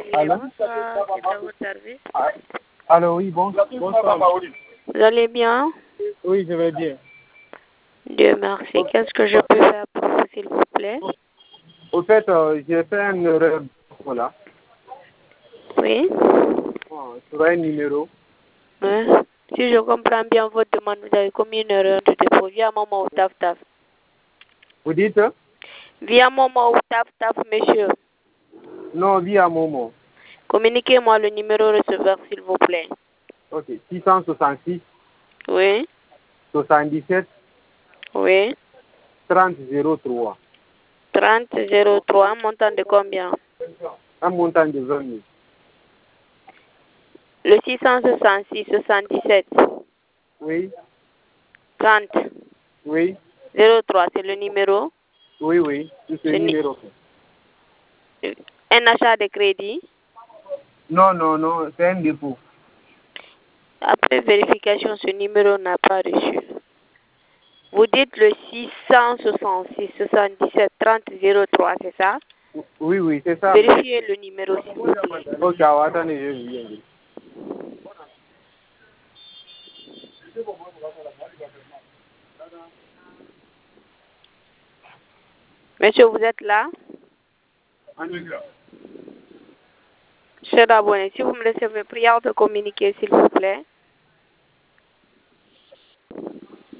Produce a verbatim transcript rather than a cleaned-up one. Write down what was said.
Allô? Bonsoir, c'est à votre service. Allô, oui, bon, bonsoir. Vous allez bien? Oui, je vais bien. Dieu merci. Qu'est-ce que je peux faire pour vous, s'il vous plaît? Au fait, euh, j'ai fait un erreur. Voilà. Oui? Bon, sur un numéro. Hein? Si je comprends bien votre demande, vous avez commis une erreur de dépôt via Momo ou Taf Taf. Vous dites? Via Momo ou Taf Taf, monsieur. Non, via Momo. Communiquez-moi le numéro receveur, s'il vous plaît. Ok, six cent soixante-six, Oui? soixante-dix-sept, Oui? trente zéro trois. trente zéro trois, montant de combien? Un montant de vingt mille. Le six cent soixante-six, soixante-dix-sept, Oui, trente oui, zéro trois, c'est le numéro? oui, oui, c'est ce Ce ni- numéro. Un achat de crédit? Non, non, non, c'est un dépôt. Après vérification, ce numéro n'a pas reçu. Vous dites le six cent soixante-six, soixante-dix-sept, trente zéro trois, c'est ça? Oui, oui, c'est ça. Vérifiez le numéro, s'il vous plaît. Ok, attendez, je viens. Monsieur, vous êtes là? Cher abonné, si vous me laissez me prière de communiquer, s'il vous plaît.